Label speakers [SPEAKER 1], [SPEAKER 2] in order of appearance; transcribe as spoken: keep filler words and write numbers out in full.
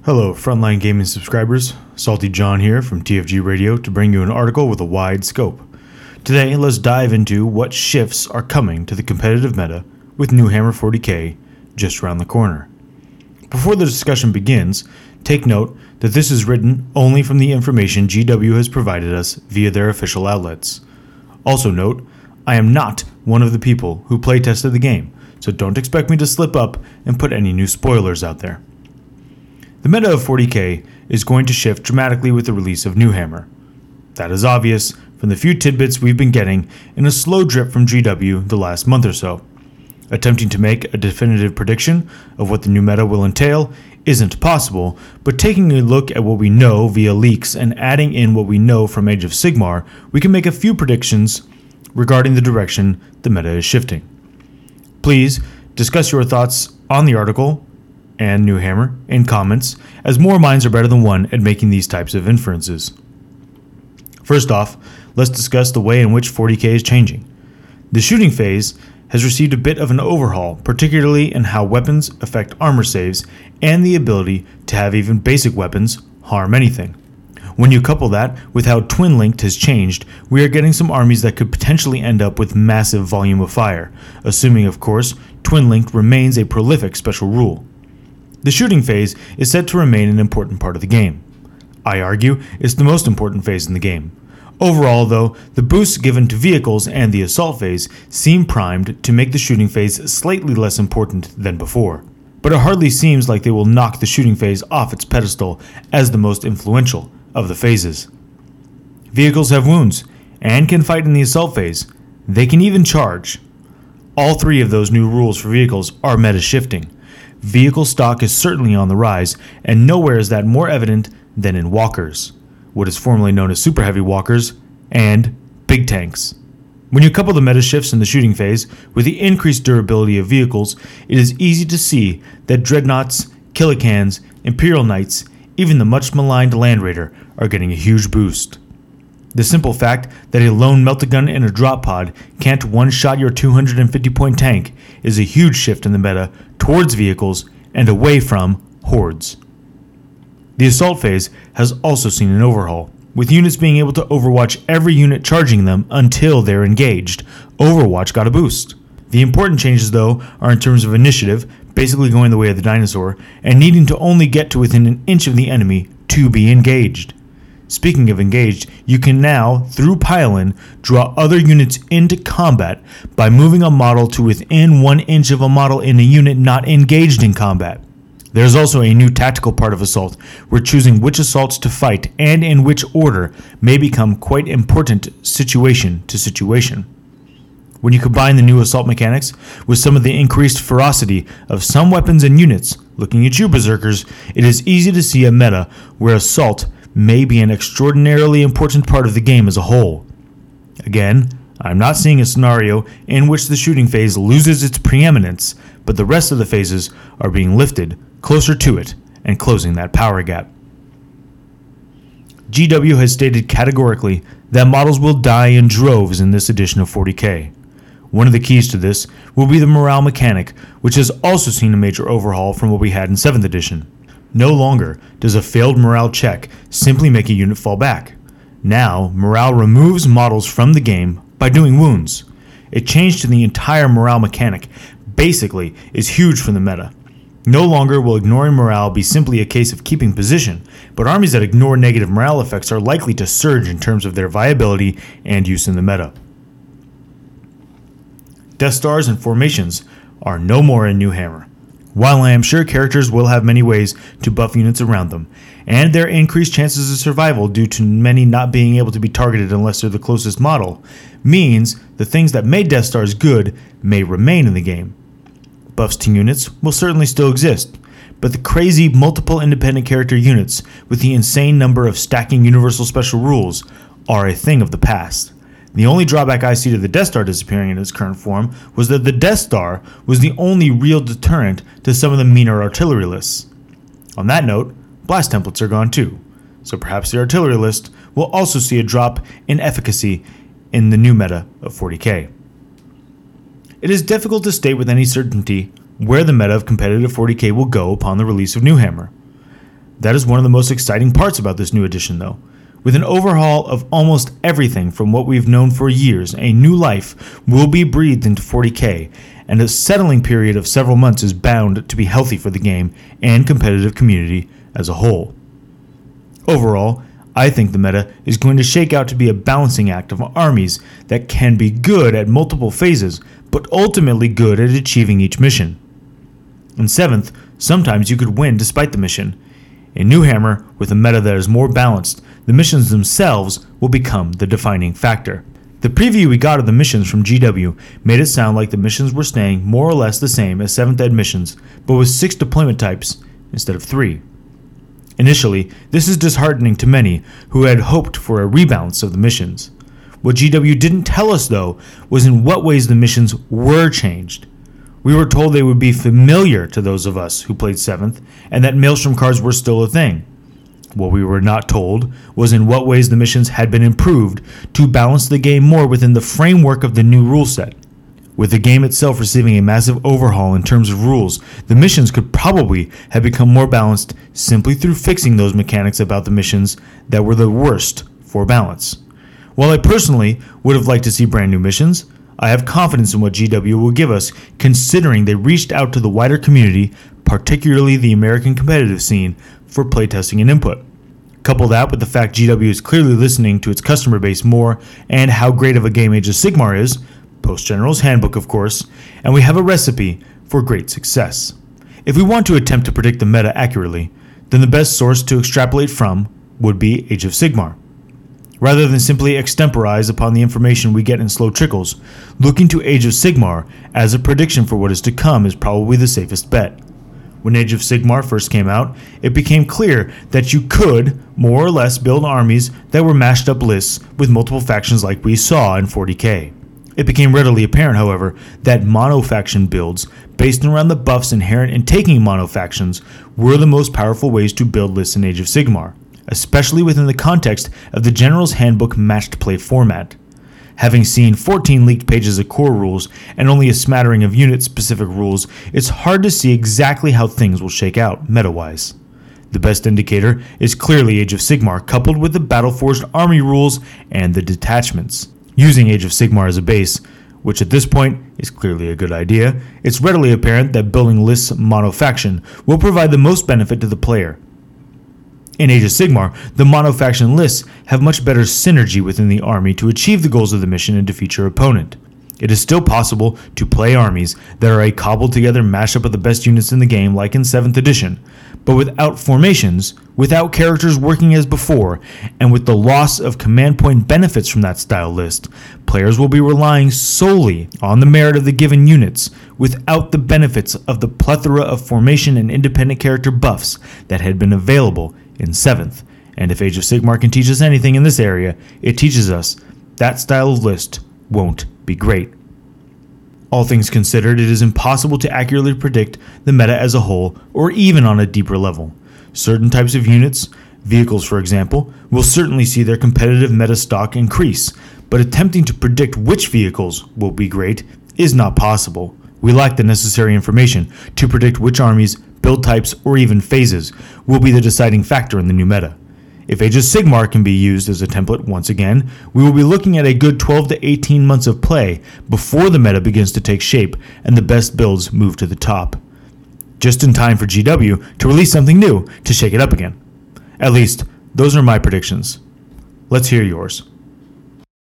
[SPEAKER 1] Hello, Frontline Gaming subscribers. Salty John here from T F G Radio to bring you an article with a wide scope. Today, let's dive into what shifts are coming to the competitive meta with New Hammer forty K just around the corner. Before the discussion begins, take note that this is written only from the information G W has provided us via their official outlets. Also note, I am not one of the people who playtested the game, so don't expect me to slip up and put any new spoilers out there. The meta of forty K is going to shift dramatically with the release of New Hammer. That is obvious from the few tidbits we've been getting in a slow drip from G W the last month or so. Attempting to make a definitive prediction of what the new meta will entail isn't possible, but taking a look at what we know via leaks and adding in what we know from Age of Sigmar, we can make a few predictions regarding the direction the meta is shifting. Please discuss your thoughts on the article and New Hammer in comments, as more minds are better than one at making these types of inferences. First off, let's discuss the way in which forty K is changing. The shooting phase has received a bit of an overhaul, particularly in how weapons affect armor saves and the ability to have even basic weapons harm anything. When you couple that with how Twin Linked has changed, we are getting some armies that could potentially end up with massive volume of fire, assuming of course Twin Linked remains a prolific special rule. The shooting phase is said to remain an important part of the game. I argue it's the most important phase in the game. Overall, though, the boosts given to vehicles and the assault phase seem primed to make the shooting phase slightly less important than before. But it hardly seems like they will knock the shooting phase off its pedestal as the most influential of the phases. Vehicles have wounds and can fight in the assault phase. They can even charge. All three of those new rules for vehicles are meta shifting. Vehicle stock is certainly on the rise, and nowhere is that more evident than in walkers, what is formerly known as super heavy walkers, and big tanks. When you couple the meta shifts in the shooting phase with the increased durability of vehicles, it is easy to see that Dreadnoughts, Killicans, Imperial Knights, even the much maligned Land Raider are getting a huge boost. The simple fact that a lone Melt-A-Gun in a drop pod can't one-shot your two hundred fifty point tank is a huge shift in the meta towards vehicles and away from hordes. The assault phase has also seen an overhaul, with units being able to overwatch every unit charging them until they're engaged. Overwatch got a boost. The important changes though are in terms of initiative, basically going the way of the dinosaur, and needing to only get to within an inch of the enemy to be engaged. Speaking of engaged, you can now, through pile-in, draw other units into combat by moving a model to within one inch of a model in a unit not engaged in combat. There's also a new tactical part of Assault, where choosing which assaults to fight and in which order may become quite important situation to situation. When you combine the new assault mechanics with some of the increased ferocity of some weapons and units, looking at you berserkers, it is easy to see a meta where assault may be an extraordinarily important part of the game as a whole. Again, I'm not seeing a scenario in which the shooting phase loses its preeminence, but the rest of the phases are being lifted closer to it and closing that power gap. G W has stated categorically that models will die in droves in this edition of forty K. One of the keys to this will be the morale mechanic, which has also seen a major overhaul from what we had in seventh edition. No longer does a failed morale check simply make a unit fall back. Now, morale removes models from the game by doing wounds. A change to the entire morale mechanic basically is huge for the meta. No longer will ignoring morale be simply a case of keeping position, but armies that ignore negative morale effects are likely to surge in terms of their viability and use in the meta. Death Stars and formations are no more in New Hammer. While I am sure characters will have many ways to buff units around them, and their increased chances of survival due to many not being able to be targeted unless they're the closest model, means the things that made Death Stars good may remain in the game. Buffs to units will certainly still exist, but the crazy multiple independent character units with the insane number of stacking universal special rules are a thing of the past. The only drawback I see to the Death Star disappearing in its current form was that the Death Star was the only real deterrent to some of the meaner artillery lists. On that note, blast templates are gone too, so perhaps the artillery list will also see a drop in efficacy in the new meta of forty K. It is difficult to state with any certainty where the meta of competitive forty K will go upon the release of New Hammer. That is one of the most exciting parts about this new edition, though. With an overhaul of almost everything from what we've known for years, a new life will be breathed into forty K, and a settling period of several months is bound to be healthy for the game and competitive community as a whole. Overall, I think the meta is going to shake out to be a balancing act of armies that can be good at multiple phases, but ultimately good at achieving each mission. In seventh, sometimes you could win despite the mission. In New Hammer, with a meta that is more balanced, the missions themselves will become the defining factor. The preview we got of the missions from G W made it sound like the missions were staying more or less the same as seventh Ed missions, but with six deployment types instead of three. Initially, this is disheartening to many who had hoped for a rebalance of the missions. What G W didn't tell us, though, was in what ways the missions were changed. We were told they would be familiar to those of us who played seventh, and that Maelstrom cards were still a thing. What we were not told was in what ways the missions had been improved to balance the game more within the framework of the new rule set. With the game itself receiving a massive overhaul in terms of rules, the missions could probably have become more balanced simply through fixing those mechanics about the missions that were the worst for balance. While I personally would have liked to see brand new missions, I have confidence in what G W will give us, considering they reached out to the wider community, particularly the American competitive scene, for playtesting and input. Couple that with the fact G W is clearly listening to its customer base more and how great of a game Age of Sigmar is, Post General's Handbook of course, and we have a recipe for great success. If we want to attempt to predict the meta accurately, then the best source to extrapolate from would be Age of Sigmar. Rather than simply extemporize upon the information we get in slow trickles, looking to Age of Sigmar as a prediction for what is to come is probably the safest bet. When Age of Sigmar first came out, it became clear that you could, more or less, build armies that were mashed up lists with multiple factions like we saw in forty K. It became readily apparent, however, that mono-faction builds, based around the buffs inherent in taking mono-factions, were the most powerful ways to build lists in Age of Sigmar, especially within the context of the General's Handbook matched play format. Having seen fourteen leaked pages of core rules and only a smattering of unit-specific rules, it's hard to see exactly how things will shake out, meta-wise. The best indicator is clearly Age of Sigmar, coupled with the Battleforged army rules and the detachments. Using Age of Sigmar as a base, which at this point is clearly a good idea, it's readily apparent that building lists mono-faction will provide the most benefit to the player. In Age of Sigmar, the mono-faction lists have much better synergy within the army to achieve the goals of the mission and defeat your opponent. It is still possible to play armies that are a cobbled together mashup of the best units in the game like in seventh edition, but without formations, without characters working as before, and with the loss of command point benefits from that style list, players will be relying solely on the merit of the given units, without the benefits of the plethora of formation and independent character buffs that had been available in seventh. And if Age of Sigmar can teach us anything in this area, it teaches us that style of list won't be great. All things considered, it is impossible to accurately predict the meta as a whole, or even on a deeper level. Certain types of units, vehicles for example, will certainly see their competitive meta stock increase, but attempting to predict which vehicles will be great is not possible. We lack the necessary information to predict which armies, build types, or even phases will be the deciding factor in the new meta. If Age of Sigmar can be used as a template once again, we will be looking at a good twelve to eighteen months of play before the meta begins to take shape and the best builds move to the top. Just in time for G W to release something new to shake it up again. At least, those are my predictions. Let's hear yours.